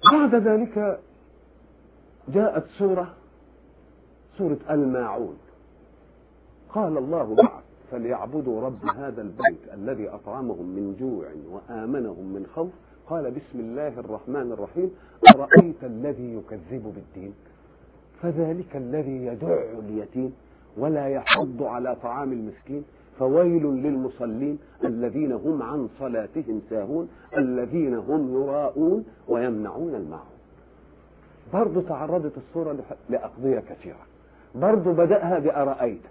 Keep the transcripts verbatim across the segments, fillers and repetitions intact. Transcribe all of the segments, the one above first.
بعد ذلك جاءت سورة سورة الماعون. قال الله بعد: فليعبدوا رب هذا البيت الذي أطعمهم من جوع وآمنهم من خوف. قال: بسم الله الرحمن الرحيم: أرأيت الذي يكذب بالدين فذلك الذي يدع اليتيم ولا يحض على طعام المسكين فويل للمصلين الذين هم عن صلاتهم ساهون الذين هم يراءون ويمنعون الماعون. برضو تعرضت الصورة لأقضية كثيرة. برضو بدأها بأرأيت،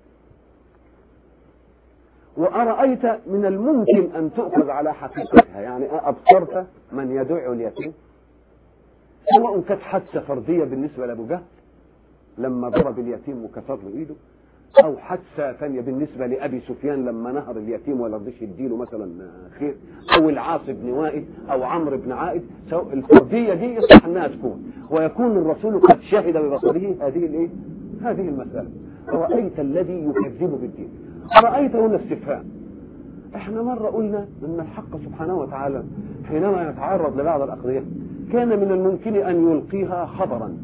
وأرأيت من الممكن أن تؤخذ على حقيقتها، يعني أبصرت من يدع اليتيم، سواء كانت حادثة فردية بالنسبة لأبو جهل لما ضرب اليتيم وكسر له إيده، أو حادثة ثانية بالنسبة لأبي سفيان لما نهر اليتيم ولا رضيش يديله مثلا خير، أو العاص بن وائل أو عمرو بن عائد. الفردية دي يصح أنها تكون، ويكون الرسول قد شهد ببصره هذه الإيه؟ هذه المسألة. أرأيت الذي يكذب بالدين. أرأيت هنا استفهام. احنا مرة قلنا أن الحق سبحانه وتعالى حينما يتعرض لبعض الأقضية كان من الممكن أن يلقيها خبرا،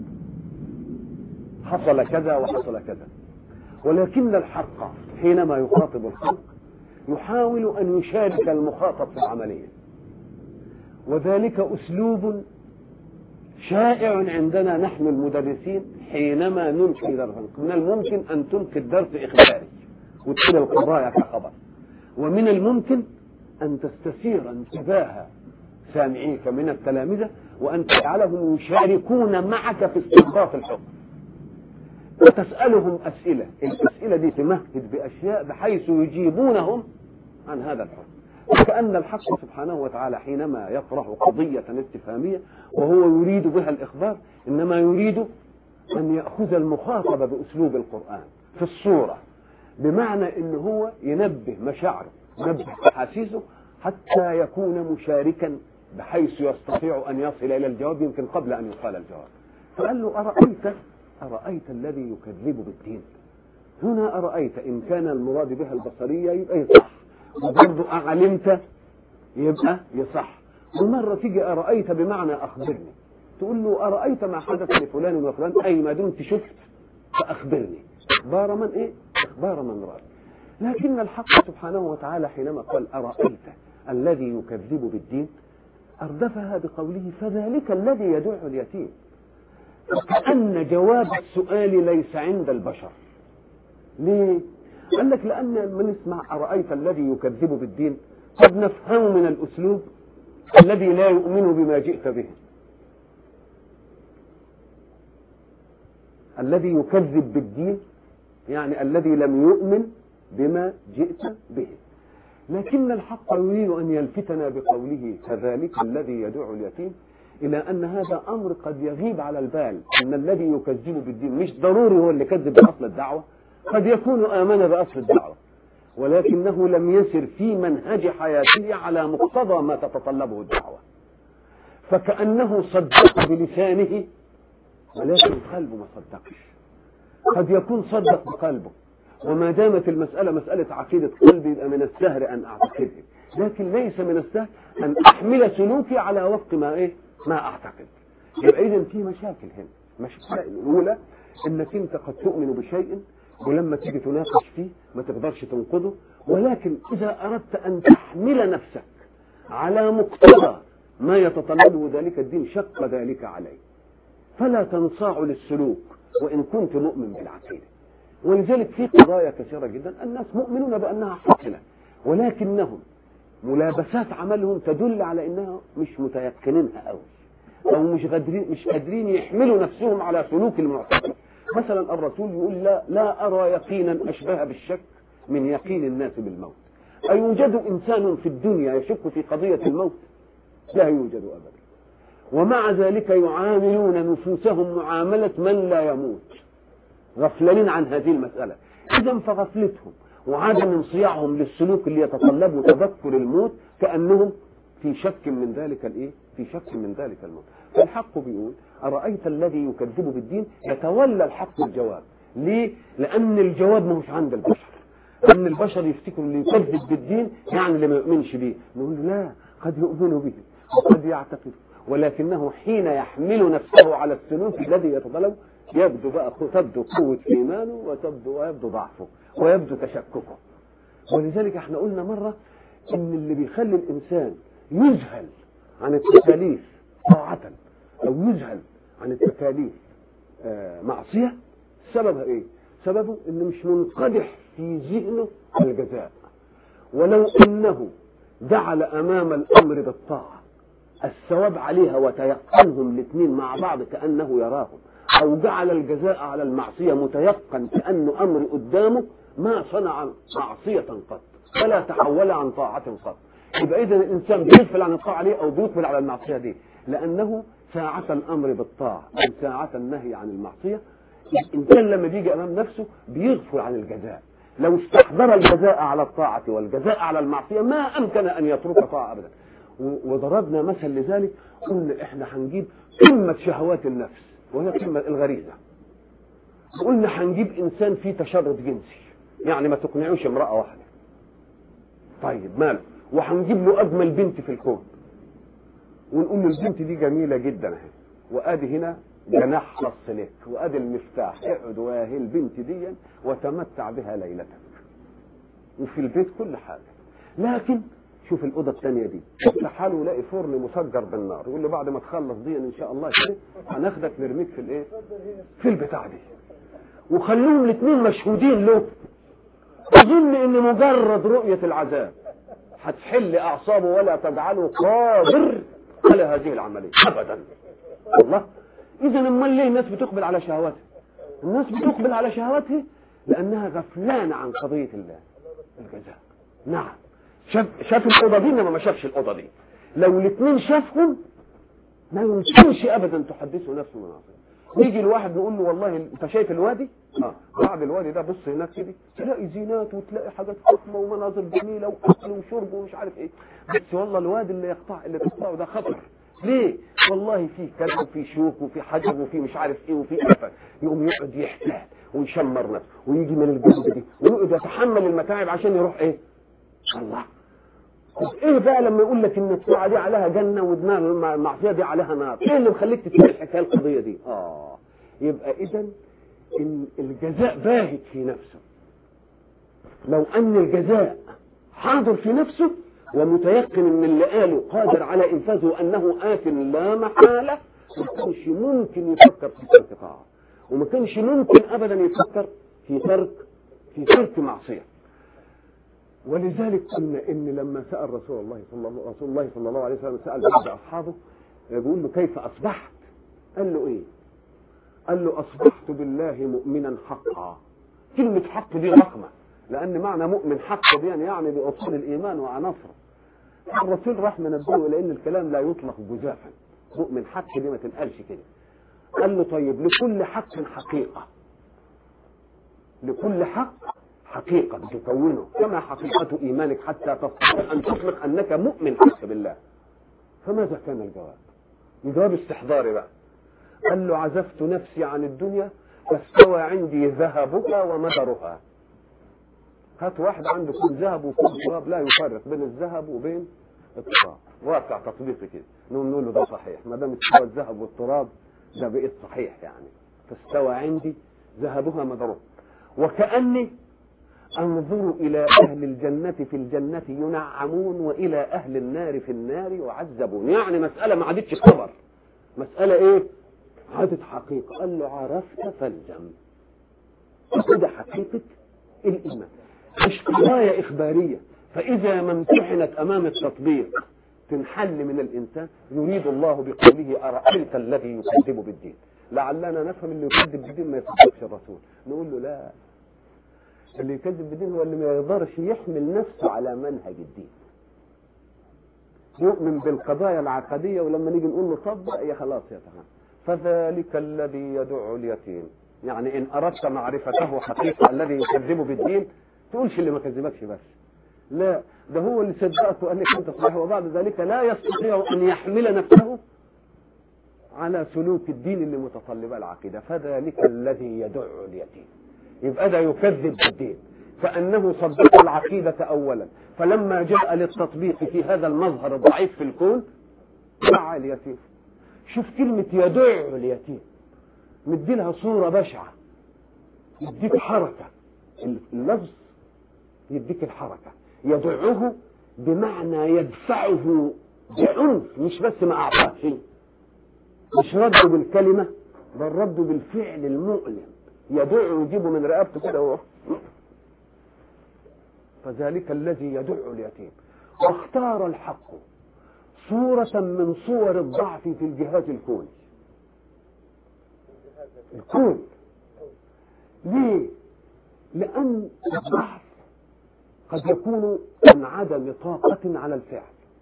حصل كذا وحصل كذا، ولكن الحق حينما يخاطب الخلق يحاول أن يشارك المخاطب في العملية، وذلك أسلوب شائع عندنا نحن المدرسين. حينما نلقي درسا من الممكن أن تلقي الدرس إخباري وتقول القضايا كخبر، ومن الممكن أن تستثير انتباه سامعيك من التلامذة وأن تجعلهم يشاركون معك في استنباط الحكم، وتسألهم أسئلة. الأسئلة دي تمهد بأشياء بحيث يجيبونهم عن هذا الحكم. وكأن الحق سبحانه وتعالى حينما يطرح قضية استفهامية وهو يريد بها الإخبار، إنما يريد أن يأخذ المخاطب بأسلوب القرآن في الصورة، بمعنى أنه هو ينبه مشاعره، ينبه أحاسيسه، حتى يكون مشاركا بحيث يستطيع أن يصل إلى الجواب يمكن قبل أن يقال الجواب. فقال له: أرأيت أرأيت الذي يكذب بالدين. هنا أرأيت إن كان المراد بها البصرية يبقى يصح، وبرضه أعلمت يبقى يصح. ومرة تيجي أرأيت بمعنى أخبرني، تقول له: أرأيت ما حدث لفلان وفلان، أي ما دمت شفت فأخبرني. إخبار من إيه؟ إخبار من رأى. لكن الحق سبحانه وتعالى حينما قال: أرأيت الذي يكذب بالدين، أردفها بقوله: فذلك الذي يدع اليتيم. وكأن جواب السؤال ليس عند البشر. ليه؟ قال لك: لأن من يسمع أرأيت الذي يكذب بالدين قد نفهم من الأسلوب الذي لا يؤمن بما جئت به. الذي يكذب بالدين يعني الذي لم يؤمن بما جئت به. لكن الحق يريد أن يلفتنا بقوله: كذلك الذي يدع اليتيم، إلى أن هذا أمر قد يغيب على البال، أن الذي يكذب بالدين مش ضروري هو اللي كذب بأصل الدعوة، قد يكون آمن بأصل الدعوة ولكنه لم يسر في منهج حياته على مقتضى ما تتطلبه الدعوة، فكأنه صدق بلسانه ولكن قلبه ما صدقش. قد يكون صدق بقلبه، وما دامت المسألة مسألة عقيدة قلبي يبقى من السهل أن أعتقده، لكن ليس من السهل أن أحمل سلوكي على وفق ما إيه ما أعتقد. يبقى إذن في مشاكل هنا. المشكلة الأولى إنك أنت قد تؤمن بشيء ولما تيجي تناقش فيه ما تقدرش تنقضه، ولكن إذا أردت أن تحمل نفسك على مقتضى ما يتطلبه ذلك الدين شق ذلك عليه، فلا تنصاع للسلوك وإن كنت مؤمن بالعقيدة. ولذلك في قضايا كثيرة جدا الناس مؤمنون بأنها حاصلة، ولكنهم ملابسات عملهم تدل على أنها مش متيقنينها أوي، أو مش قادرين مش قادرين يحملوا نفسهم على سلوك المعتقد. مثلا الرسول يقول: لا, لا أرى يقينا أشبه بالشك من يقين الناس بالموت. أيوجد إنسان في الدنيا يشك في قضية الموت؟ لا يوجد أبدا. ومع ذلك يعاملون نفوسهم معاملة من لا يموت، غفلانين عن هذه المسألة. إذن فغفلتهم وعدم انصياعهم للسلوك اللي يتطلبه تذكر الموت كأنهم في شك من ذلك الإيه؟ في شك من ذلك الموت. فالحق بيقول: أرأيت الذي يكذب بالدين. يتولى الحق الجواب. ليه؟ لأن الجواب ما هوش عند البشر. لأن البشر يفتكروا اللي يكذب بالدين يعني اللي ما يؤمنش به. نقول له: لا، قد يؤمنوا به وقد يعتقد ولكنه حين يحمل نفسه على السلوك الذي يتطلب يبدو بقى تبدو قوة إيمانه وتبدو ويبدو ضعفه ويبدو تشككه. ولذلك احنا قلنا مرة ان اللي بيخلي الإنسان يذهل عن التكاليف طاعة أو يذهل عن التكاليف آه معصية سببها ايه؟ سببه انه مش منقدح في ذهنه الجزاء، ولو انه جعل امام الامر بالطاعة الثواب عليها وتيقنهم الاثنين مع بعض كأنه يراهم، او جعل الجزاء على المعصية متيقن كأنه امر قدامه، ما صنع معصية قط ولا تحول عن طاعة قط. يبقى اذا الانسان بيغفل عن الطاعة ليه او بيقبل على المعصية دي؟ لانه ساعة الامر بالطاعة او ساعة النهي عن المعصية الانسان لما بيجي امام نفسه بيغفل عن الجزاء. لو استحضر الجزاء على الطاعة والجزاء على المعصية ما امكن ان يترك طاعة ابدا. وضربنا مثل لذلك، قلنا احنا هنجيب قمة شهوات النفس وهي قمة الغريزة، قلنا هنجيب انسان فيه تشرد جنسي، يعني ما تقنعوش امرأة واحدة، طيب ماله، وهنجيب له اجمل بنت في الكون ونقول له البنت دي جميلة جدا اهي، وادي هنا جناح خاص لك وادي المفتاح، اقعد واهي البنت دي وتمتع بها ليلتك، وفي البيت كل حاجة. لكن شوف الأوضة الثانية دي يفتح له يلاقي فرن مسجر بالنار، يقول له بعد ما تخلص دي ان شاء الله كده هناخدك نرميك في الايه؟ في البتاع دي، وخلوهم الاثنين مشهودين له. اظن ان مجرد رؤية العذاب هتحل اعصابه ولا تجعله قادر على هذه العملية ابدا. والله اذا امال ليه الناس بتقبل على شهواتها؟ الناس بتقبل على شهواتها لانها غفلانة عن قضية الله الجزاء. نعم شاف شاف الاوضه دي انما ما شافش الاوضه دي. لو الاثنين شافهم ما يمكنش ابدا تحدثه نفسه من عصير. نيجي الواحد نقول له والله انت شايف الوادي؟ اه بعد الوادي ده بص هناك كده تلاقي زينات وتلاقي حاجات فخمه ومناظر جميله واكل وشرب ومش عارف ايه، بس والله الوادي اللي يقطع اللي تقطعه ده خطر. ليه؟ والله فيه كذا وفيه شوك وفيه حجر وفيه مش عارف ايه وفيه قفل. يقوم يقعد يحتال ويشمر نفسه ويجي من الجنب دي ويقعد يتحمل المتاعب عشان يروح ايه؟ الله. ايه بقى لما يقول لك ان الطاعه دي عليها جنه ودماغ المعصيه دي عليها نار؟ ايه اللي مخليك تسمع الحكايه القضيه دي؟ اه يبقى اذا الجزاء باهت في نفسه. لو ان الجزاء حاضر في نفسه ومتيقن ان اللي قاله قادر على انفاذه انه آت لا محاله، ما كانش ممكن يفكر في ترك طاعه، وما كانش ممكن ابدا يفكر في ترك في ترك معصيه. ولذلك قلنا ان لما سأل رسول الله صلى الله رسول الله صلى الله عليه وسلم سأل بعض اصحابه بيقول له كيف اصبحت؟ قال له ايه؟ قال له اصبحت بالله مؤمنا حقا. كلمة حق دي رقمة، لان معنى مؤمن حق دي يعني باصول الايمان وعناصره. الرسول راح منبهه الى ان الكلام لا يطلق جزافا، مؤمن حق دي ما تنقالش كده. قال له طيب لكل حق حقيقة، لكل حق حقيقة بتكونه كما حقيقة إيمانك حتى تستطيع أن تطلق أنك مؤمن حق بالله. فماذا كان الجواب؟ الجواب استحضاري بقى. قال له عزفت نفسي عن الدنيا فاستوى عندي ذهبها ومدرها. هات واحد عنده كل ذهب وكل تراب لا يفرق بين الذهب وبين التراب، واقع تطبيقي كده نقول له ده صحيح، ما دام استوى الذهب والتراب ده بقيت صحيح يعني. فاستوى عندي ذهبها مدرها وكأني انظر الى اهل الجنة في الجنة ينعمون والى اهل النار في النار يعذبون. يعني مسألة ما عادتش خبر، مسألة ايه؟ عادت حقيقة. قال له عرفت فالزم. كده حقيقة الايمان مش قضايا اخبارية. فاذا ما امتحنت امام التطبيق تنحل من الانسان. يريد الله بقوله ارايت الذي يكذب بالدين. لعلنا نفهم اللي يكذب بالدين ما يصدقش الرسول. نقول له لا، اللي يكذب بالدين هو اللي ما يقدرش يحمل نفسه على منهج الدين، يؤمن بالقضايا العقدية ولما نيجي نقول له طبق يا خلاص يا تمام. فذلك الذي يدع اليتيم. يعني إن أردت معرفته حقيقة الذي يكذب بالدين تقولش اللي ما كذبكش بس، لا ده هو اللي صدقك وقال لك أنت صحيح، وبعد ذلك لا يستطيع أن يحمل نفسه على سلوك الدين اللي متطلبه العقيدة. فذلك الذي يدع اليتيم. يبقى ده يكذب بالدين، فأنه صدق العقيدة أولا، فلما جاء للتطبيق في هذا المظهر الضعيف في الكون دعا اليتيم شوف كلمة يدع اليتيم مدي لها صورة بشعة، يديك حركة، اللفظ يديك الحركة. يدعه بمعنى يدفعه بعنف، مش بس ما أعطاه شيء، مش رده بالكلمة بل رده بالفعل المؤلم. يدعه يجيبه من رقبته كده هو. فذلك الذي يدع اليتيم. واختار الحق صورة من صور الضعف في الجهاز الكوني. الكون ليه؟ لأن الضعف قد يكون عن عدم طاقة على الفعل،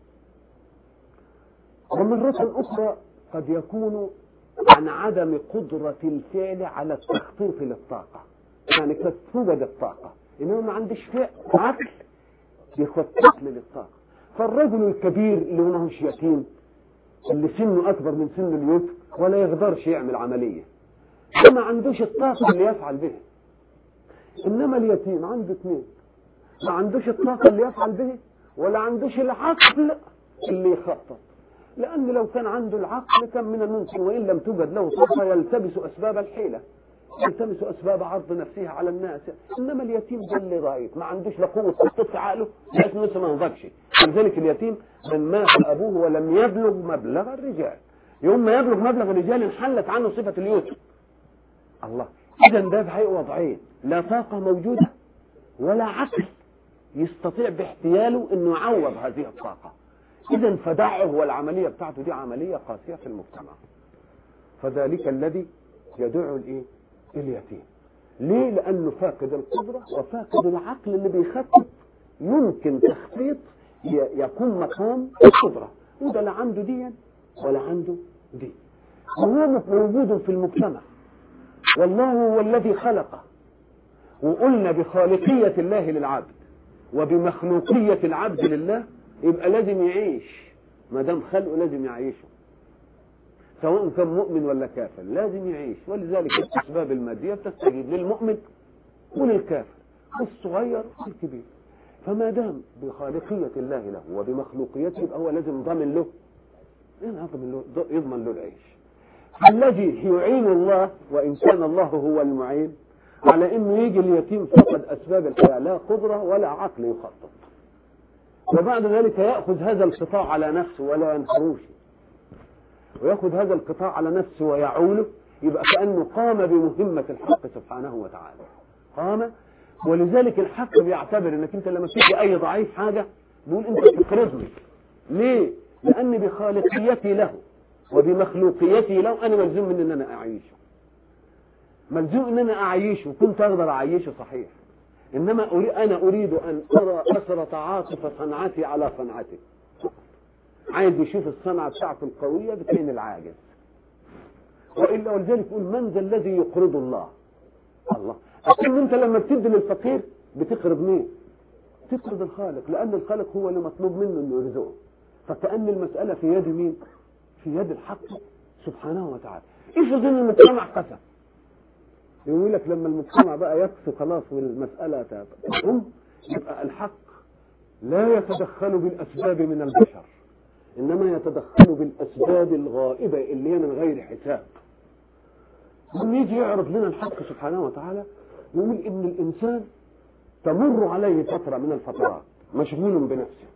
ومرة أخرى قد يكون عن عدم قدرة الفعل على التخطيط للطاقة. يعني قد توجد الطاقة إنه ما عندش فعل عقل يخطط للطاقة. فالرجل الكبير اللي هو ماهوش يتيم، اللي سنه أكبر من سن اليوم ولا يقدرش يعمل عملية، ما عندوش الطاقة اللي يفعل بها. إنما اليتيم عنده اثنين، ما عندوش الطاقة اللي يفعل به ولا عندوش العقل اللي يخطط. لأن لو كان عنده العقل كان من الممكن وإن لم توجد له طاقة يلتبس أسباب الحيلة، يلتمس أسباب عرض نفسها على الناس. إنما اليتيم ده اللي ضعيف، ما عندوش لا قوة تخطيط في عقله بحيث نفسه ما ينضجش. لذلك اليتيم من مات أبوه ولم يبلغ مبلغ الرجال، يوم ما يبلغ مبلغ الرجال انحلت عنه صفة اليتيم. الله، إذا ده بحقيقة وضعين، لا طاقة موجودة ولا عقل يستطيع باحتياله انه يعوض هذه الطاقة. اذا فدعه والعملية بتاعته دي عملية قاسية في المجتمع. فذلك الذي يدعو الايه؟ اليتيم. ليه؟ لانه فاقد القدرة وفاقد العقل اللي بيخطط يمكن تخطيط يكون مقام القدرة، وده لا عنده دي ولا عنده دي، وهو موجود في المجتمع. والله هو الذي خلقه، وقلنا بخالقية الله للعبد وبمخلوقية العبد لله، يبقى لازم يعيش. ما دام خلقه لازم يعيشه، سواء كان مؤمن ولا كافر لازم يعيش. ولذلك الأسباب المادية بتستجيب للمؤمن وللكافر، والصغير والكبير. فما دام بخالقية الله له وبمخلوقيته يبقى هو لازم ضامن له، يضمن له العيش. الذي يعين الله، وإن كان الله هو المعين، على انه يجي اليتيم فقد اسباب الحياة، لا قدرة ولا عقل يخطط، وبعد ذلك يأخذ هذا القطاع على نفسه ولا ينحروش، ويأخذ هذا القطاع على نفسه ويعوله. يبقى كأنه قام بمهمة الحق سبحانه وتعالى، قام. ولذلك الحق بيعتبر انك انت لما تيجي اي ضعيف حاجة بيقول انت تقرضني. ليه؟ لان بخالقيتي له وبمخلوقيتي له انا ملزوم من ان انا اعيشه، ملزوم ان انا اعيشه، كنت اقدر اعيشه صحيح. انما أريد انا اريد ان ارى اثر تعاطف صنعتي على صنعتي. عايز يشوف الصنعه بتاعته القويه بتعين العاجز. والا ولذلك يقول من ذا الذي يقرض الله؟ الله. اكن انت لما بتدي للفقير بتقرض مين؟ تقرض الخالق، لان الخالق هو اللي مطلوب منه انه يرزقه. فكأن المساله في يد مين؟ في يد الحق سبحانه وتعالى. افرض ان المجتمع قسم، يقول لك لما المجتمع بقى يقسو خلاص والمسألة تقوم، يبقى الحق لا يتدخل بالأسباب من البشر، إنما يتدخل بالأسباب الغائبة اللي هي من غير حساب. لما يجي يعرض لنا الحق سبحانه وتعالى يقول إن الإنسان تمر عليه فترة من الفترات مشغول بنفسه،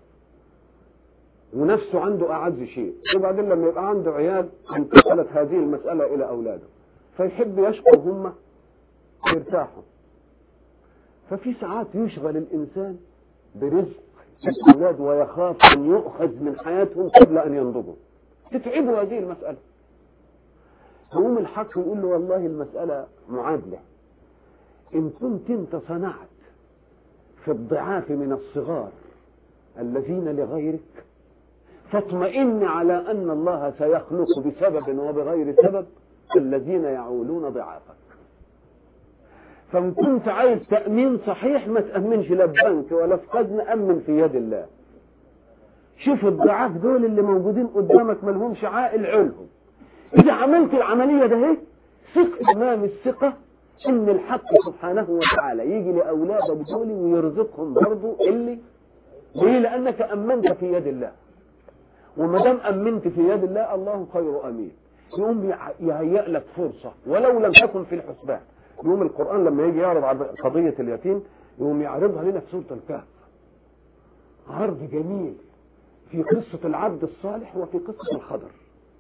ونفسه عنده أعز شيء، وبعدين لما يبقى عنده عيال انتقلت هذه المسألة إلى أولاده، فيحب يشكر هم يرتاحوا. ففي ساعات يشغل الإنسان برزق الأولاد ويخاف أن يؤخذ من حياتهم قبل أن ينضجوا، تتعبوا هذه المسألة. يقوم الحق يقول له والله المسألة معادلة، إن كنت أنت صنعت في الضعاف من الصغار الذين لغيرك، فاطمئن على أن الله سيخلق بسبب وبغير سبب الذين يعولون ضعافك. فإن كنت عايز تأمين صحيح ما تأمنش لا ببنك ولا في خزنة، أمن في يد الله. شوف الضعاف دول اللي موجودين قدامك ما لهمش عائل علهم، إذا عملت العملية ده هيك ثق تمام الثقة إن الحق سبحانه وتعالى يجي لأولادك دول ويرزقهم برضو اللي ليه؟ لأنك أمنت في يد الله، وما دام أمنت في يد الله الله خير أمين. يقوم يهيئ لك فرصة ولو لم تكن في الحسبان. يقوم القرآن لما يجي يعرض على قضية اليتيم يقوم يعرضها لنا في سورة الكهف، عرض جميل في قصة العبد الصالح وفي قصة الخضر.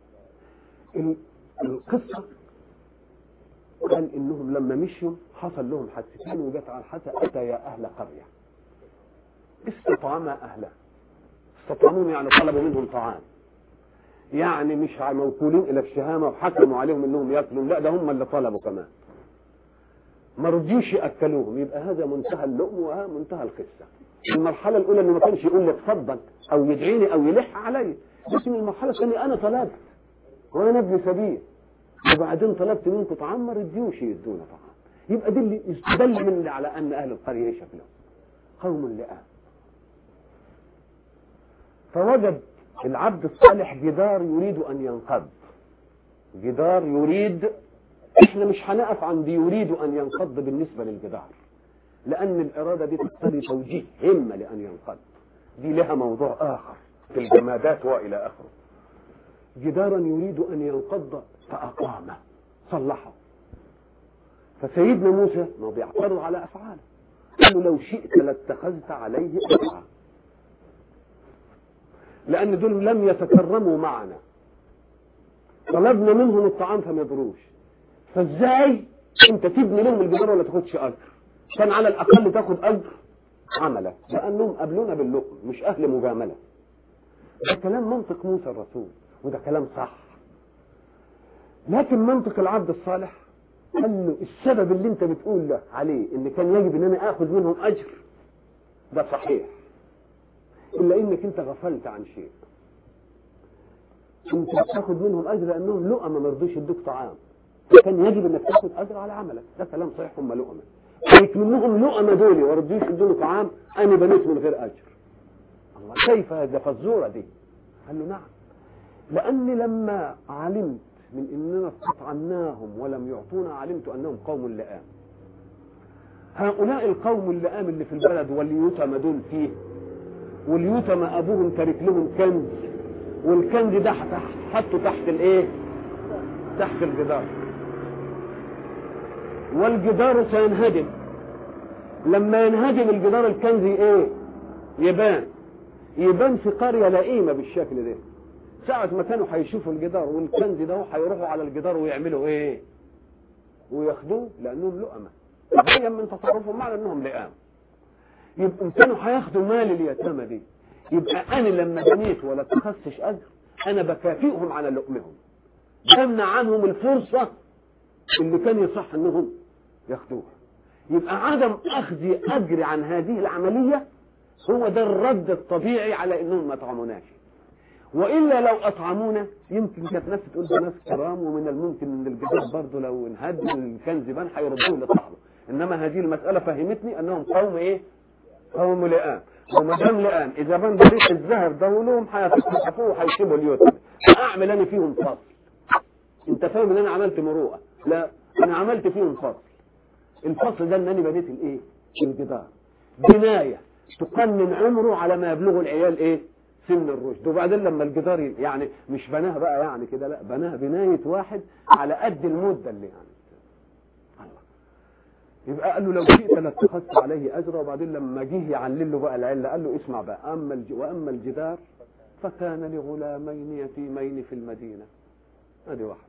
القصة قال إنهم لما مشيوا حصل لهم حادثتين، وجت على الحادثة أتيا أهل قرية استطعما أهلها. استطعمون يعني طلبوا منهم طعام، يعني مش موكولين إلى الشهامة وحكموا عليهم إنهم يأكلوا، لا ده هم اللي طلبوا كمان، ما رضيوش يأكلوهم. يبقى هذا منتهى اللؤم ومنتهى الخسة. المرحلة الأولى إنه ما كانش يقول لي اتفضل أو يدعيني أو يلح علي، لكن المرحلة الثانية أنا طلبت وأنا ابن سبيل، وبعدين طلبت منكم طعام ما رضيوش يدونا طعام. يبقى دي اللي يستدل من على أن أهل القرية شكلهم قوم لئام. فوجد العبد الصالح جدار يريد أن ينقض، جدار يريد، احنا مش هنقف عند يريد أن ينقض بالنسبة للجدار، لأن الإرادة دي تقتضي توجيه همة لأن ينقض، دي لها موضوع آخر في الجمادات وإلى آخره. جدارا يريد أن ينقض فأقامه صلحه. فسيدنا موسى ما بيعترض على أفعاله، قال له لو شئت لاتخذت عليه أجرا، لأن دول لم يتكرموا معنا، طلبنا منهم الطعام فما يدروش، فازاي انت تبني لهم الجدار ولا تاخدش اجر؟ كان على الاقل تاخد اجر عملك، لانهم قابلونا باللقم مش اهل مجامله. ده كلام منطق موسى الرسول وده كلام صح. لكن منطق العبد الصالح قال له السبب اللي انت بتقول له عليه ان كان يجب ان انا اخذ منهم اجر ده صحيح، الا انك انت غفلت عن شيء. انت تاخذ منهم اجر لانهم لقمه ما رضوش يدوك طعام، كان يجب انك تاخذ اجر على عملك. ده كلام صحيح، هم لقمه، لكن منهم لقمه دول وما رضوش يدوني طعام، انا بنيت من غير اجر. الله، كيف هذا فالزوره دي؟ قال له نعم، لاني لما علمت من اننا استطعمناهم ولم يعطونا علمت انهم قوم لئام. هؤلاء القوم اللئام اللي في البلد واليتامى دول فيه، واليتامى ابوهم ترك لهم كنز، والكنز ده حطه تحت الايه؟ تحت الجدار، والجدار سينهدم. لما ينهدم الجدار الكنز ايه؟ يبان يبان في قرية لئيمة بالشكل ده. ساعة ما كانوا هيشوفوا الجدار والكنز ده هيروحوا على الجدار ويعملوا ايه؟ وياخدوه لانهم لؤمة، تبين من تصرفهم معنى انهم لئام. يبقوا كانوا هياخدوا مال اليتامى دي، يبقى انا لما بنيت ولا اتخذتش اجر انا بكافئهم على لؤمهم، بمنع عنهم الفرصة اللي كان يصح انهم ياخدوها. يبقى عدم اخذ اجر عن هذه العملية هو ده الرد الطبيعي على انهم ما اطعموناش. والا لو اطعمونا يمكن كانت ناس تقول ده ناس كرام، ومن الممكن ان الجدار برضه لو انهد الكنز بان هيردوه لصاحبه. انما هذه المسألة فهمتني انهم قوم ايه؟ قوم لئام. وما دام لئام اذا بان بريق الذهب ده لهم هيفتحوه وهيسيبوا اليتامى، اعمل انا فيهم فصل. انت فاهم ان انا عملت مروءه؟ لا، انا عملت فيهم فصل. الفصل ده ان انا بنيت الايه؟ الجدار، بنايه تقنن عمره على ما يبلغ العيال ايه؟ سن الرشد. وبعدين لما الجدار يعني مش بناها بقى يعني كده، لا، بناها بنايه واحد على قد المده اللي يعني الله. يبقى قال له لو شئت لاتخذت عليه اجرا. وبعدين لما جه يعلل له بقى العله قال له اسمع بقى، اما الج... واما الجدار فكان لغلامين يتيمين في المدينه، ادي واحده،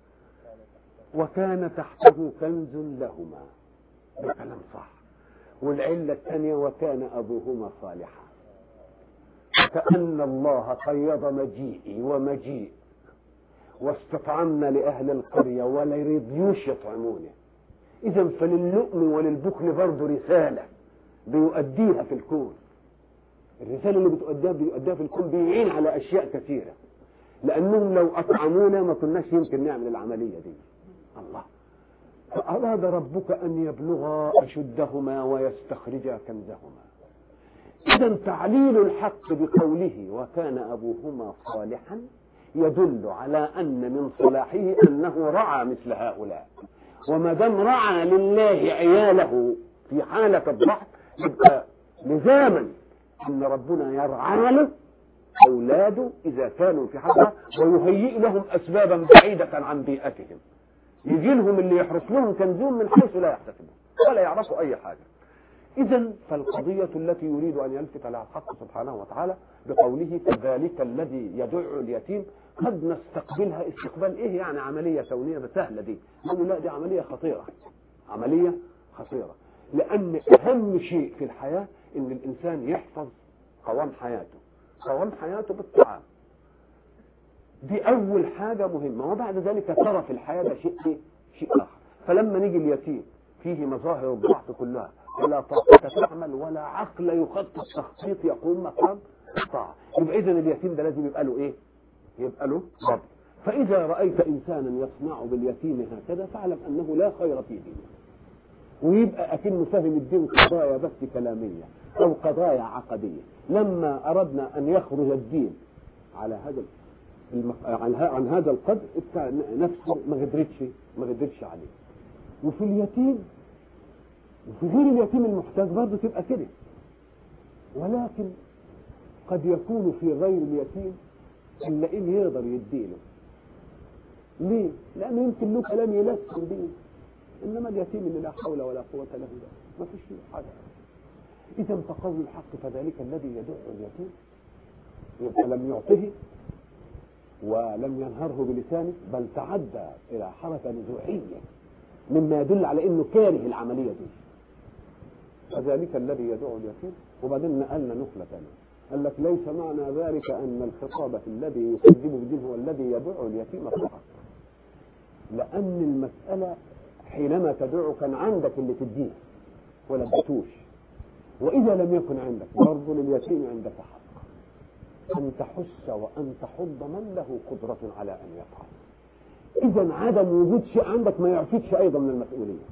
وكان تحته كنز لهما، ده كلام صح. والعله الثانيه وكان ابوهما صالحا. كأن الله قيض مجيئي ومجيء واستطعمنا لأهل القرية ولا يريدوش يطعمونه. إذا فلللؤم وللبخل برضه رسالة بيؤديها في الكون. الرسالة اللي بتؤديها بيؤديها في الكون بيعين على أشياء كثيرة، لأنهم لو أطعمونا ما كناش يمكن نعمل العملية دي. الله. فأراد ربك أن يبلغا أشدهما ويستخرجا كنزهما. إذا تعليل الحق بقوله وكان أبوهما صالحا يدل على أن من صلاحه أنه رعى مثل هؤلاء. وما دام رعى لله عياله في حالة الضعف يبقى لزاما أن ربنا يرعى له أولاده إذا كانوا في حاجة، ويهيئ لهم أسبابا بعيدة عن بيئتهم، يجي لهم اللي يحرس لهم كنزهم من حيث لا يحتسبون ولا يعرفوا أي حاجة. إذن فالقضية التي يريد أن يلفت لها الحق سبحانه وتعالى بقوله كذلك الذي يدع اليتيم، قد نستقبلها استقبال إيه يعني عملية كونية سهلة دي، نقول لا دي عملية خطيرة، عملية خطيرة، لأن أهم شيء في الحياة إن الإنسان يحفظ قوام حياته، قوام حياته بالطعام، دي أول حاجة مهمة. وبعد ذلك ترى في الحياة ده شيء إيه؟ شيء آخر. فلما نيجي اليتيم فيه مظاهر الضعف كلها، ولا طاقة تعمل ولا عقل يخطط تخطيط يقوم مقام الطاعة، يبقى إذن اليتيم ده لازم يبقى له إيه؟ يبقى له رب. فإذا رأيت إنسانا يصنع باليتيم هكذا فاعلم أنه لا خير فيه، ويبقى أكنه فهم الدين قضايا بس كلامية أو قضايا عقدية. لما أردنا أن يخرج الدين على هذا المق... عن هذا القدر نفسه ما قدرتش ما قدرتش عليه. وفي اليتيم وفي غير اليتيم المحتاج برضه تبقى كده، ولكن قد يكون في غير اليتيم اللئيم يقدر يديله. ليه؟ لأنه يمكن له كلام يلسن به، إنما اليتيم اللي لا حول ولا قوة له ده ما فيش فيه حاجة. إذا فقول الحق فذلك الذي يدع اليتيم، يبقى لم يعطه ولم ينهره بلسانه، بل تعدى إلى حركة نزوعية مما يدل على إنه كاره العملية دي. فذلك الذي يدع اليتيم. وبعدين نقلنا نقلة ثانية، قال لك ليس معنى ذلك أن الخطاب الذي يكذب بالدين هو الذي يدع اليتيم فقط، لأن المسألة حينما تدعو كان عندك اللي تديه ولا اديتوش، وإذا لم يكن عندك برضه لليتيم عندك حق أن تحس وأن تحض من له قدرة على أن يفعل. إذا عدم وجود شيء عندك ما يعفيكش أيضا من المسؤولية.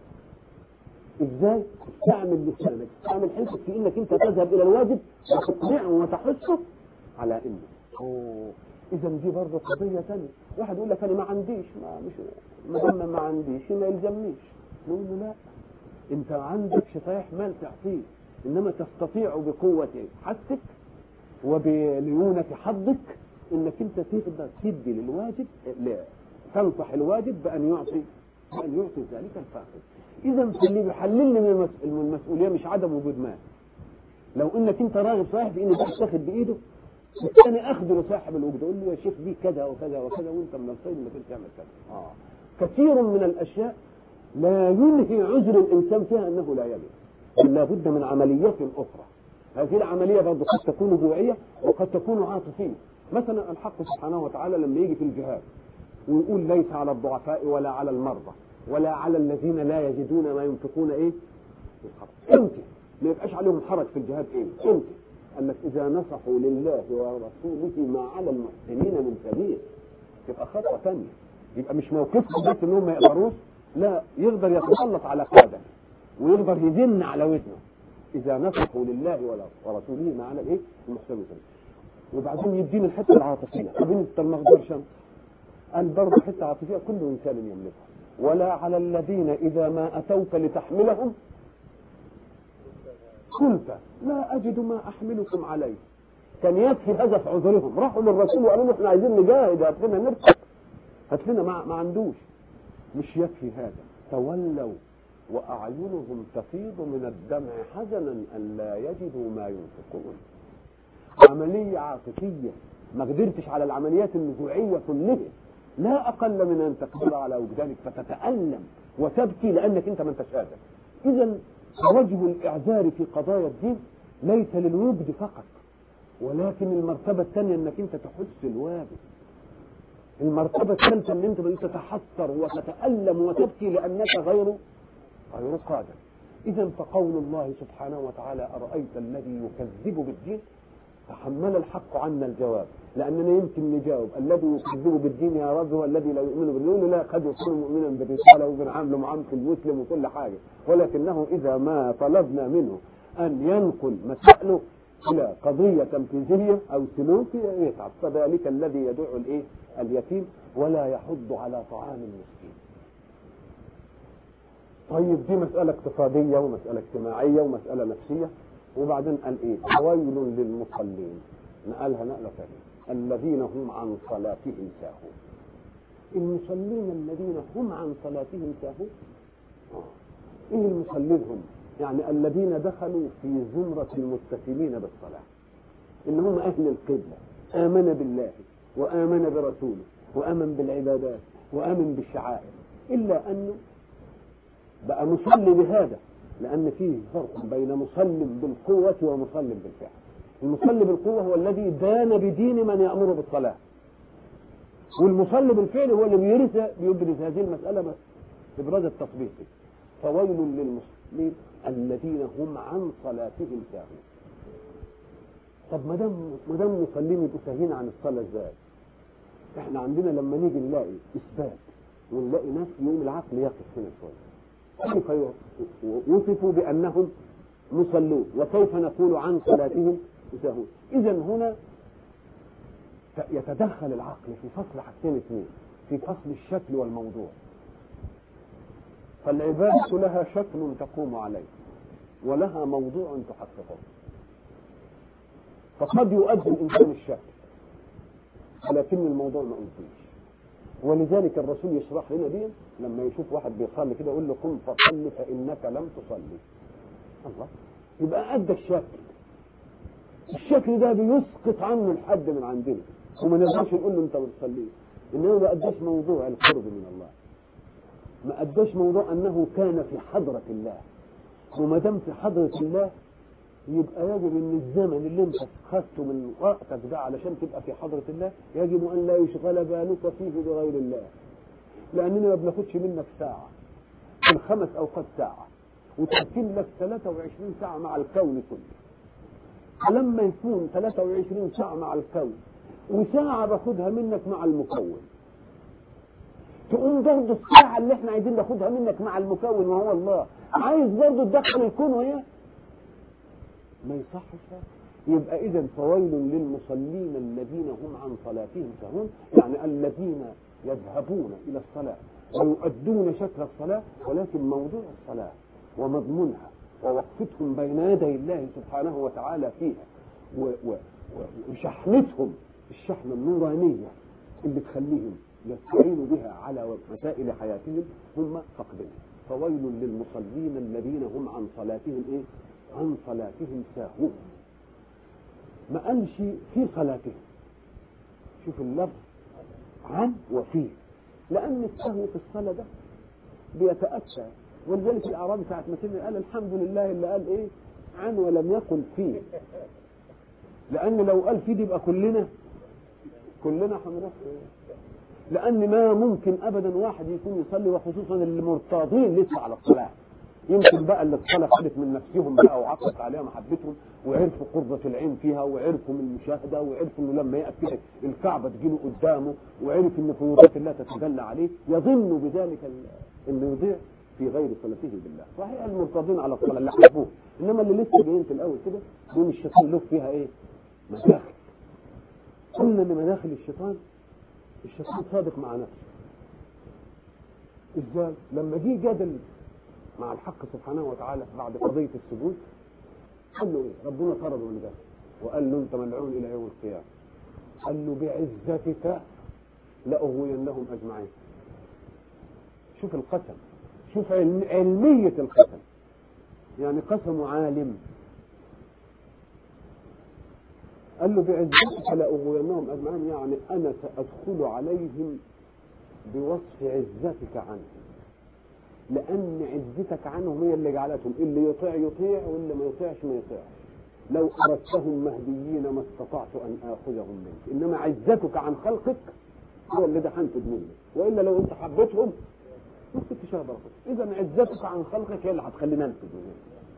إزاي؟ استعمل لسانك، استعمل حسك في إنك أنت تذهب إلى الواجب وتقنعه وتحسه على إنه أوه. إذا دي برضه قضية ثانية. واحد يقول لك أنا ما عنديش، ما مش ما ما عنديش ما يلزمنيش، نقول له لا، أنت عندك صحيح مال تعطيه، إنما تستطيع بقوة حسك وبليونة حظك إنك أنت تقدر تدي للواجب، تنصح الواجب بأن يعطي بأن يعطي ذلك الفاقد. إذا اللي بيحللني من المسؤولية مش عدم وجود مال. لو إنك أنت راغب صحيح في إنك تاخد بإيده، الثاني أخذ لصاحب الوجد أقول له يا شيخ دي كذا وكذا وكذا وأنت من الخير إنك أنت تعمل كذا. آه. كثير من الأشياء لا ينهي عذر الإنسان فيها أنه لا يجب، بل لا بد من عمليات أخرى. هذه العملية برضه قد تكون جوعية وقد تكون عاطفية. مثلا الحق سبحانه وتعالى لما يجي في الجهاد ويقول ليس على الضعفاء ولا على المرضى ولا على الذين لا يجدون ما ينفقون ايه امتى ما يبقاش عليهم حرج في الجهاد ايه امتى قال لك اذا نصحوا لله ورسوله ما على المحسنين من سبيل، تبقى خطوه ثانيه، يبقى مش موقفهم بس انهم ما يقدروش، لا يقدر يتسلط على قاده ويقدر يزن على وزنه اذا نصحوا لله ورسوله ما على الايه المحسنين. وبعدين يدين الحته العاطفيه، طب انت ما اقدرش، قال برضه حته عاطفيه كل انسان يملكها، ولا على الذين إذا ما أتوك لتحملهم قلت لا أجد ما أحملكم عليه. كان يكفي هذا في عذرهم، راحوا للرسول وقالوا له احنا عايزين نجاهد، هات لنا نركب، هات لنا ما, ما عندوش. مش يكفي هذا، تولوا وأعينهم تفيض من الدمع حزنا أن لا يجدوا ما ينفقون. عملية عاطفية، ما قدرتش على العمليات النزوعية كلها، لا أقل من أن تقدر على وجدانك فتتألم وتبكي لأنك أنت ما انتش قادر. إذا وجه الإعذار في قضايا الدين ليس للوجد فقط، ولكن المرتبة الثانية أنك أنت تحس الواجب. المرتبة الثالثة أن أنت تتحسر وتتألم وتبكي لأنك غير غير قادر. إذا فقول الله سبحانه وتعالى أرأيت الذي يكذب بالدين، تحمل الحق عنا الجواب، لأننا يمكن نجاوب الذي يكذب بالدين يا رب هو الذي لا يؤمن بالدين، لا قد يكون مؤمنا بالرسالة وبنعامله معاملة المسلم وكل حاجة، ولكنه إذا ما طلبنا منه أن ينقل مسائله إلى قضية تنفيذية أو سلوكية يتعب. فذلك الذي يدعو الإيه اليتيم ولا يحض على طعام المسكين. طيب دي مسألة اقتصادية ومسألة اجتماعية ومسألة نفسية، وبعدين قال إيه ويل للمصلين. نقلها نقلة ثانية، الذين هم عن صلاتهم ساهون. المصلين الذين هم عن صلاتهم ساهون، ايه المصلين هم؟ يعني الذين دخلوا في زمرة المتسمين بالصلاة، ان هم اهل القبلة، آمن بالله وآمن برسوله وآمن بالعبادات وآمن بالشعائر، إلا أنه بقى مصلي بهذا، لأن فيه فرق بين مصلي بالقوة ومصلي بالفعل. المصلي بالقوة هو الذي دان بدين من يأمر بالصلاة، والمصلي بالفعل هو اللي بيرث بيبرز هذه المسألة إبراز التطبيقي. فويل للمصلين الذين هم عن صلاتهم ساهون. طب ما دام ما دام المصلين يبقوا ساهين عن الصلاة ازاي؟ احنا عندنا لما نيجي نلاقي اثبات ونلاقي ناس يوم العقل يقف هنا شويه، كيف وصفوا بانهم مصلون وكيف نقول عن صلاتهم ساهون؟ اذا هنا يتدخل العقل في فصل حاجتين اثنين، في فصل الشكل والموضوع. فالعبادة لها شكل تقوم عليه ولها موضوع تحققه، فقد يؤدي الإنسان الشكل ولكن الموضوع ما أنتيش. ولذلك الرسول يشرح لنا دي لما يشوف واحد بيصلي كده يقول له قم فصل فإنك لم تصلي. الله، يبقى أدى الشكل. الشكل ده بيسقط عنه الحد من عندنا وما نقدرش نقول له أنت ما بتصليش، إنه ما أداش موضوع القرب من الله، ما أداش موضوع أنه كان في حضرة الله. وما دام في حضرة الله يبقى يجب ان الزمن اللي انت خدته من وقتك ده علشان تبقى في حضرة الله يجب ان لا يشغل بالك فيه بغير الله، لاننا ما بناخدش منك ساعة، من خمس اوقات ساعة وتحكم لك ثلاثة وعشرين ساعة مع الكون كله. فلما يكون ثلاثة وعشرين ساعة مع الكون وساعة باخدها منك مع المكون، تقوم برضه الساعة اللي احنا عايزين ناخدها منك مع المكون وهو الله عايز برضه تدخل الكون وياه، ما يصحش. يبقى إذن فويل للمصلين الذين هم عن صلاتهم ساهون، يعني الذين يذهبون إلى الصلاة ويؤدون شكل الصلاة ولكن موضوع الصلاة ومضمونها ووقفتهم بين يدي الله سبحانه وتعالى فيها وشحنتهم الشحنة النورانية اللي تخليهم يستعينوا بها على مسائل حياتهم هم فقدين. فويل للمصلين الذين هم عن صلاتهم إيه؟ عن صلاتهم ساهون. ما قالش في صلاتهم، شوف اللفظ عن وفيه، لأن السهو في الصلاة ده بيتأتى. ولذلك الأعرابي ساعة ما سمع قال الحمد لله اللي قال إيه عن ولم يقل فيه، لأن لو قال فيه دي يبقى كلنا كلنا هنروح، لأن ما ممكن أبدا واحد يكون يصلي وخصوصا المرتاضين لسه على الصلاة، يمكن بقى اللي الصلاة خدت من نفسهم بقى وعقدت عليها محبتهم وعرفوا قرة العين فيها وعرفوا من المشاهدة وعرفوا انه لما يقف كده الكعبة تجيله قدامه وعرف ان فيوضات الله تتجلى عليه، يظن بذلك انه يضيع في غير صلته بالله. صحيح المرتضين على الصلاة اللي حبوه، انما اللي لسه جايين في الاول كده دون الشيطان له فيها ايه؟ مداخل. قلنا ان مداخل الشيطان، الشيطان صادق مع نفسه. ازاي؟ لما جه جدل مع الحق سبحانه وتعالى بعد قضية السجود قال له ايه؟ ربنا طرده من ده وقال له انت ملعون الى يوم القيامة. قال له بعزتك لأغوينهم اجمعين. شوف القسم، شوف علم علمية القسم، يعني قسم عالم. قال له بعزتك لأغوينهم اجمعين، يعني انا سأدخل عليهم بوصف عزتك عنهم، لأن عزتك عنهم هي اللي جعلتهم اللي يطيع يطيع واللي ما يطيعش ما يطيعش. لو أردتهم مهديين ما استطعت أن آخذهم منك، إنما عزتك عن خلقك هو اللي دحنت منك، وإلا لو أنت حبيتهم ما كنتش هقدر أخذهم. إذا عزتك عن خلقك هي اللي هتخلينا ننفذ منك.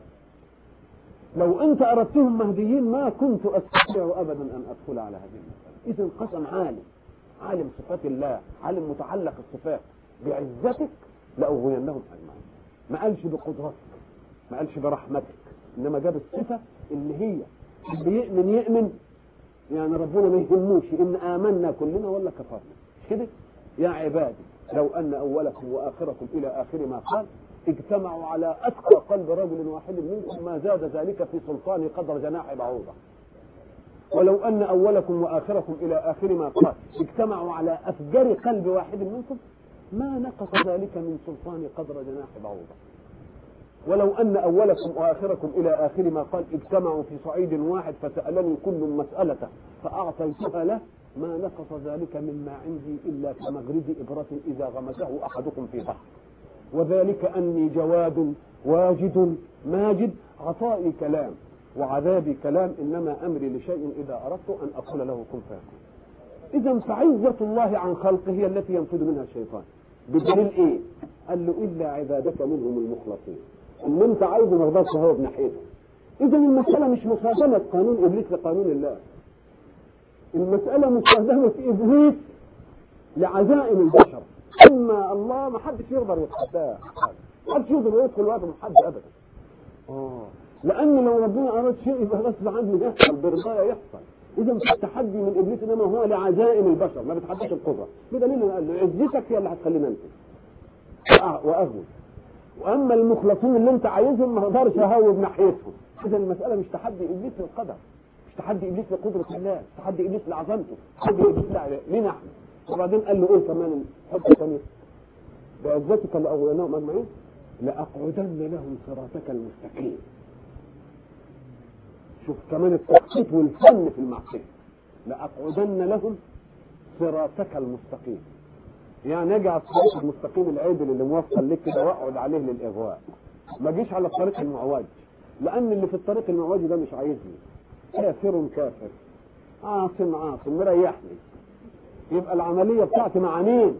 لو أنت أردتهم مهديين ما كنت أستطيع أبدا أن أدخل على هذه المسألة. إذا قسم عالم، عالم صفات الله، عالم متعلق الصفات. بعزتك لأغوينهم أجمعين. ما قالش بقدرتك، ما قالش برحمتك، إنما جاب الصفة اللي هي اللي يؤمن يؤمن، يعني ربنا ما يهموش إن آمنا كلنا ولا كفرنا. مش كده؟ يا عبادي لو أن أولكم وآخركم إلى آخر ما قال اجتمعوا على أتقى قلب رجل واحد منكم ما زاد ذلك في سلطان قدر جناح بعوضة. ولو أن أولكم وآخركم إلى آخر ما قال اجتمعوا على أفجر قلب واحد منكم ما نقص ذلك من سلطان قدر جناح بعوضة. ولو أن أولكم وآخركم إلى آخر ما قال اجتمعوا في صعيد واحد فسألني كل مسألة فأعطيتها له ما نقص ذلك مما عندي إلا كمغرد إبرة إذا غمسه أحدكم في بحر، وذلك أني جواد واجد ماجد، عطائي كلام وعذابي كلام، إنما أمري لشيء إذا أردت أن أقول له كن فيكون. إذا فعزة الله عن خلقه هي التي ينفذ منها الشيطان. بدليل إيه؟ قال له إلا عبادك منهم المخلصين، اللي أنت عايزه ما يقدرش هو بناحيته. إذا المسألة مش مصادمة قانون إبليس لقانون الله، المسألة مصادمة إبليس لعزائم البشر. أما الله ما حدش يقدر يتحداه، ما حدش يقدر يدخل واجب حد أبدا. آه لأن لو ربنا أراد شيء يبقى غصب عنه يحصل، برضايا يحصل. إذا التحدي من إبليس إنما هو لعزائم البشر، ما بتحدش القدرة. بدليل قال له عزتك هي اللي هتخلينا أنت وأغوى، وأما المخلصين اللي أنت عايزهم ما اقدرش أهوب ناحيتهم. إذا المسألة مش تحدي إبليس للقدر، مش تحدي إبليس لقدرة الله، مش تحدي إبليس لعظمته، تحدي إبليس لنا إحنا. وبعدين قال له إيه كمان حتة ثانية؟ بعزتك لأغويناهم أجمعين لأقعدن لهم صراطك المستقيم. شوف كمان التخطيط والفن في المعصية، لأقعدن لهم صراطك المستقيم، يعني اجي على الطريق المستقيم العدل اللي موصل لك كده واقعد عليه للإغواء، ما جيش على الطريق المعوج، لأن اللي في الطريق المعوج ده مش عايزني، كافر كافر عاصم عاصم مريحني. يبقى العملية بتاعتي مع مين؟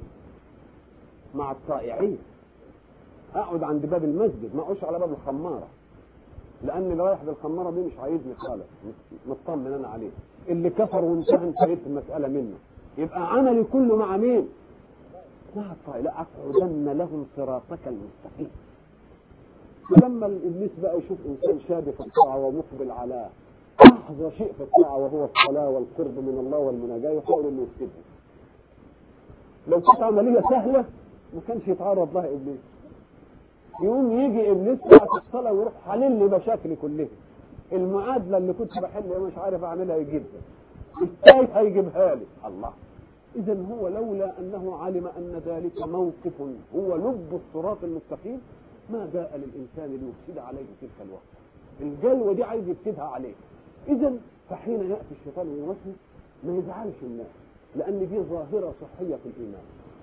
مع الطائعين. اقعد عند باب المسجد، ما اقعدش على باب الخمارة، لأن اللي رايح بالخمارة دي مش عايزني خالص، مطمن أنا عليه. اللي كفر وانتهى انتهيت المسألة منه. يبقى عملي كله مع مين؟ مع الطائعين. لأقعدن لهم صراطك المستقيم. ولما الإبليس بقى يشوف إنسان شاب في الطاعة ومقبل على أحظى شيء في الطاعة وهو الصلاة والقرب من الله والمناجاة، يحاول إنه يفسدها. لو كانت عملية سهلة ما كانش يتعرض لها إبليس. يقوم يجي إبليس بعد الصلاة ويروح حلل لي مشاكلي كلها. المعادلة اللي كنت بحل مش عارف أعملها يجيبها، الثالث هيجيبها لي. الله. إذا هو لولا أنه علم أن ذلك موقف هو لب الصراط المستقيم ما جاء للإنسان ليفسد عليه تلك الوقت. الجلوة دي عايز يفسدها عليه. إذا فحين يأتي الشيطان ويوسوس ما يزعلش الناس، لأن دي ظاهرة صحية في الإيمان،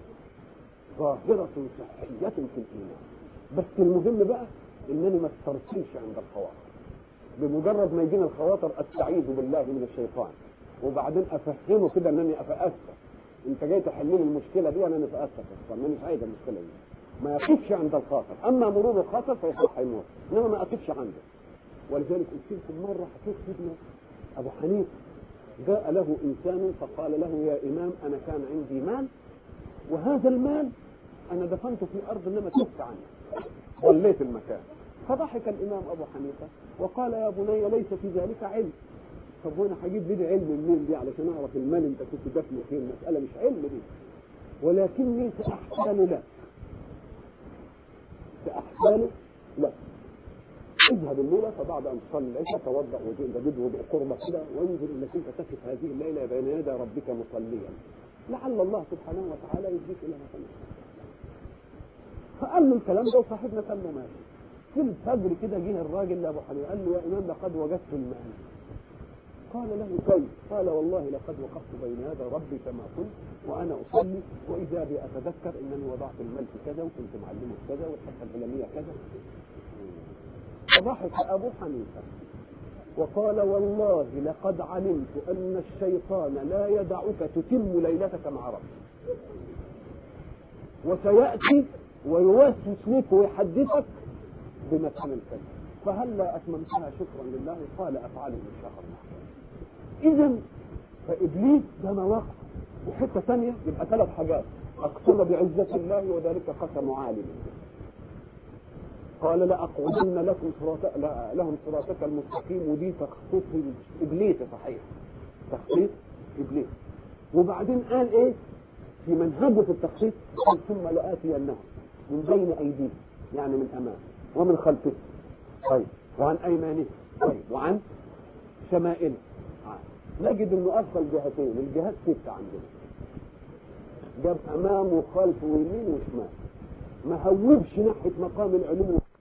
ظاهرة صحية في الإيمان. بس المهم بقى إنني ما استرسلش عند الخواطر. بمجرد ما يجينا الخواطر أستعيذ بالله من الشيطان، وبعدين أفهمه كده أنني أتأسف. أنت جاي تحل لي المشكلة دي وأنا أتأسف أصلا، مانيش عايز المشكلة دي. ما يقفش عند الخاطر، أما مرور الخاطر فيصح يموت، إنما ما أقفش عنده. ولذلك قلت لكم مرة حكيت سيدنا أبو حنيفة جاء له إنسان فقال له يا إمام أنا كان عندي مال، وهذا المال أنا دفنته في الأرض إنما تبت عنه، ضليت المكان. فضحك الإمام أبو حنيفة وقال يا بني ليس في ذلك علم. طب وانا هجيب لي علم منين دي علشان اعرف المال انت كنت دفنه فين؟ المسألة مش علم دي، ولكني سأحسن لك، سأحسن لك. اذهب الليلة فبعد أن تصلي العشاء توضأ وجد وضوء قربة كده وانظر انك انت تقف هذه الليلة بين يدي ربك مصليا، لعل الله سبحانه وتعالى يجزيك إلى ما صليت. فقال له الكلام ده وصاحبنا قال له ماشي. في الفجر كده جه الراجل لأبو حنيفة قال له يا إمام لقد وجدت المال. قال له كيف؟ قال والله لقد وقفت بين يدي ربي كما كنت وأنا أصلي وإذا بي أتذكر أنني وضعت المال في كذا وكنت معلمه كذا والحصة العلمية كذا. فضحك أبو حنيفة وقال والله لقد علمت أن الشيطان لا يدعك تتم ليلتك مع ربك، وسيأتي ويوسوس لك ويحدثك بمكان الكلمة، فهلا أتممتها شكرا لله؟ قال أفعله إن شاء الله. إذن فإبليس ده مواقف. وحتة ثانية يبقى ثلاث حاجات: أقسم بعزة الله وذلك قسم عالم. قال لأقعدن لكم صراط لهم صراطك المستقيم، ودي تخطيط إبليس صحيح، تخطيط إبليس. وبعدين قال إيه في منهجه في التخطيط؟ قال ثم لآتينهم من بين أيديهم، يعني من أمام، ومن خلفه، طيب، وعن أيمانه، طيب، وعن شمائله. نجد انه ادخل جهتين، الجهات ستة عندنا، جاب امام وخلف ويمين وشمال، ما هوبش ناحية مقام العلوم